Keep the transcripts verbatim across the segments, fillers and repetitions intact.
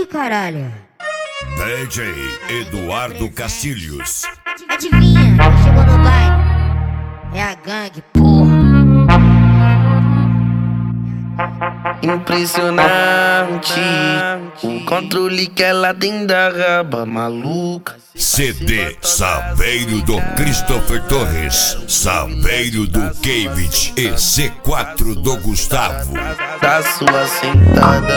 caralho. D J Eduardo Castilhos. Adivinha, quem chegou no baile? É a gangue, porra. Impressionante o controle que ela tem da raba maluca. C D Saveiro do Christopher Torres, Saveiro do Kevich e C quatro do Gustavo. Da sua sentada,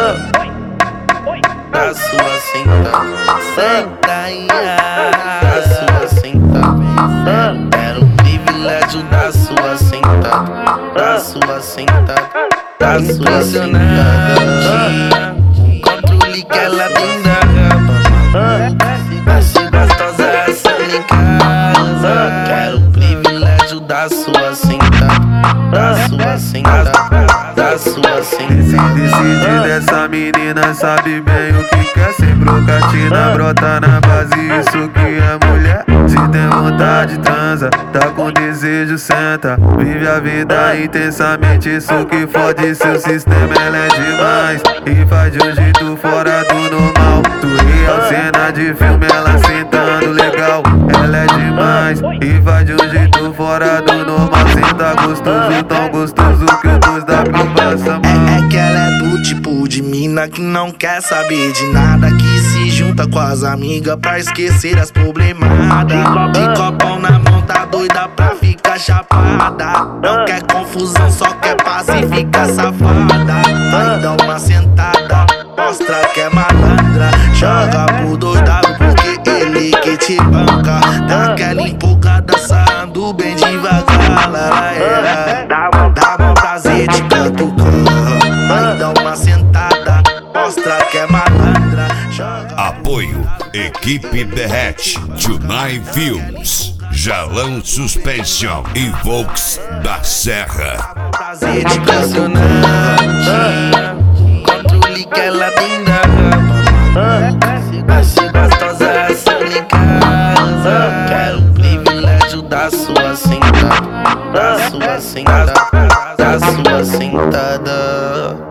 da sua sentada, senta aí, da sua sentada. Era um privilégio da sua sentada, da sua sentada, da sua sentada. O controle que ela tem da raba maluca. Se gostosa essa em casa. Quero o privilégio da sua sentada, da sua sentada, da sua sentada. Esse decide dessa menina sabe bem o que quer. Sem brocatina, brota na base, isso que é mulher. Se tem vontade, transa, tá com desejo, senta. Vive a vida intensamente, isso que fode seu sistema. Ela é demais e faz de um jeito fora do normal. Tu real, cena de filme, ela sentando legal. Ela é demais e faz de um jeito fora do normal. Senta gostoso, tão gostoso que o dois W passa mal. É, é que ela é do tipo de mina que não quer saber de nada, que se junta com as amigas pra esquecer as problemadas. De copão na mão, tá doida pra ficar chapada. Não quer confusão, só quer paz e fica safada. Vai dar uma sentada, mostra que é malandra. Joga pro dois W porque ele que te banca. Dá aquela empolgada, sarrando bem devagar. É. Dá, dá bom prazer de catucar. Vai dar uma sentada, mostra que é malandra. Joga. Apoio Equipe Derrete, Tunai Films, Jalão Suspension e Volks da Serra. Prazer de impressionante, controle que ela tem da raba. Se gostosa essa em casa. Quero o privilégio da sua sentada, da sua sentada, da sua sentada.